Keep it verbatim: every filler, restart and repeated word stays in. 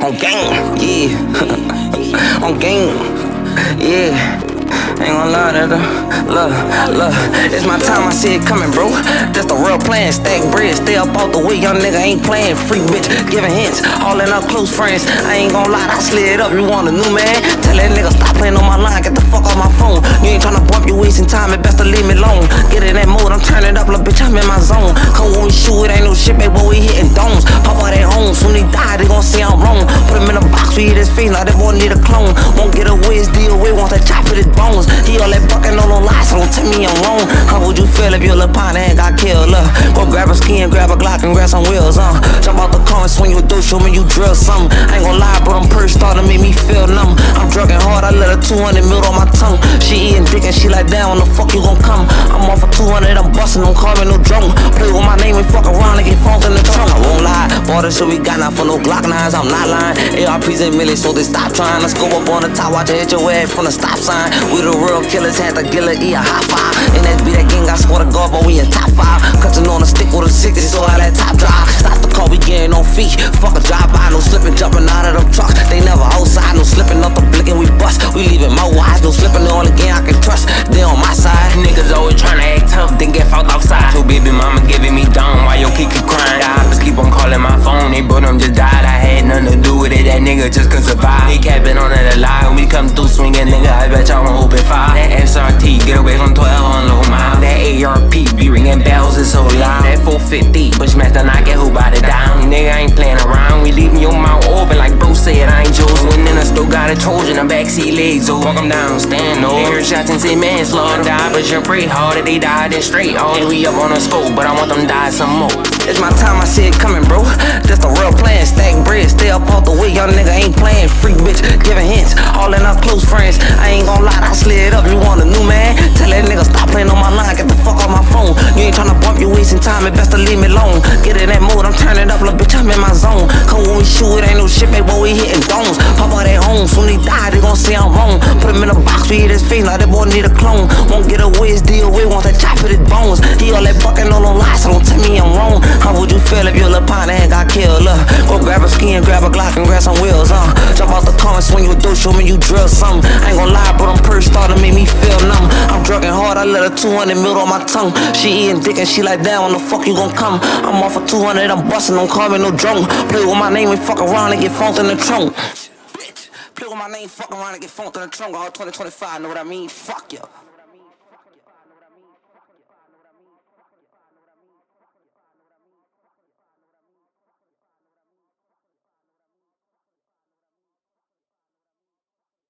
On game, yeah. On game, yeah. Ain't gon' lie, that look, look, it's my time, I see it coming, bro. That's the real plan, stack bread, stay up out the way, young nigga ain't playing. Free bitch, giving hints, all in our close friends. I ain't gon' lie, I slid up, you want a new man? Tell that nigga stop playing on my line, get the fuck off my phone. You ain't tryna bump, you wasting time, it best to leave me alone. Get in that mood, I'm turning up, little bitch, I'm in my zone. Come when we shoot, it ain't no shit, baby, boy, we hitting domes. Pop out at home, soon he die, they gon' see I'm wrong. Put him in a box, we eat his face, now that boy need a clone. Won't get away, his D O A, wants that chop with his bones. He all that bucking on no lies, so don't tell me I'm wrong. How would you feel if your little partner ain't got killed? Look, go grab a ski and grab a Glock and grab some wheels, uh. Jump out the car and swing your door, show me you drill something. I ain't gon' lie, but I'm purse starting to make me feel numb. I'm drugging hard, I let her two hundred mil on my tongue. She eating dick and she like, damn, when the fuck you gon' come? I'm off for two hundred, I'm busting, don't call me no drone. Play with my name and fuck around and get funked in the trunk. I won't lie, bought the shit we got now for no Glock nines, I'm not lying. A R Ps and millies, so they stop trying. Let's go up on the top, watch her hit your ass from the stop sign. We the real killers, had to kill her, eat a high five. And that be that gang, I swear to God, but we in top five. Cutting on a stick with a sixty, so how that top drive. Stop the car, we getting on feet. Fuck a drive by, no slipping, jumping out of them trucks. They never outside, no slipping up the blinking, we bust. We leaving my wise, no slipping on the game I can trust. They on my side. Niggas always tryna act tough, then get fucked outside. So baby mama giving me down while your kid keep crying. The ops keep on calling my phone, they bro them just died. I had nothing to do with it, that nigga just couldn't survive. He capping on it a lie, when we come through swinging, nigga, I bet y'all won't open fire. That S R T, get away from twelve on low mile. That A R P be ringing bells, it's so loud. That four fifty, but smash the knock, get who body down. Nigga, I ain't playing around, we leaving your mouth open like bro said, I ain't chosen. When in the store, got a Trojan, a backseat legs, so walk 'em down, stand over. They heard shots and say manslaughter. Die, but you pray harder, they died then straight off. And we up on a scope, but I want them die some more. It's my time, I see it coming, bro. That's the real plan, stack bread, stay up out the way, young nigga ain't playing. Free bitch, giving hints, all in our close friends. I ain't gon' lie, I slid up, you want a new man? Tell that nigga stop playing on my line, get the fuck off my phone. You ain't tryna bump, you wasting time, it best to leave me alone. Get in that mood, I'm turning up, little bitch, I'm in my zone. Come when we shoot, it ain't no shit, baby, boy, we hitting domes. Pop out at home, soon he die, they gon' say I'm wrong. Put him in a box, we eat his face, now that boy need a clone. Won't get away, his D O A, wants that chop with his bones. He all that bucking on no lies, so don't tell me I'm wrong. How would you feel if your little partner ain't got killed? Look, go grab a ski and grab a Glock and grab some wheels, uh. Jump out the car and swing your door, show me you drill something. I ain't gon' lie, but I'm purse starting to make me feel numb. I'm drugging hard, I let her two hundred mil on my tongue. She eating dick and she like, damn, when the fuck you gon' come? I'm off for two hundred, I'm busting, don't call me no drone. Play with my name and fuck around and get funked in the trunk. Bitch, play with my name, fuck around and get funked in the trunk. All twenty twenty-five, know what I mean? Fuck ya.